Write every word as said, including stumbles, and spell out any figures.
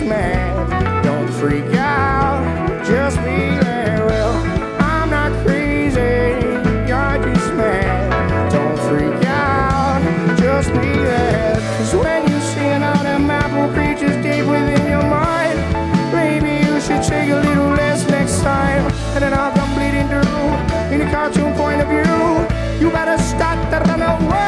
mad. Don't freak out, just be there. Well, I'm not crazy, you're just mad. Don't freak out, just be there. Cause when you see another apple creatures deep within your mind, maybe you should take a little less next time. And then I'll come bleeding through in a cartoon point of view. You better start to run away.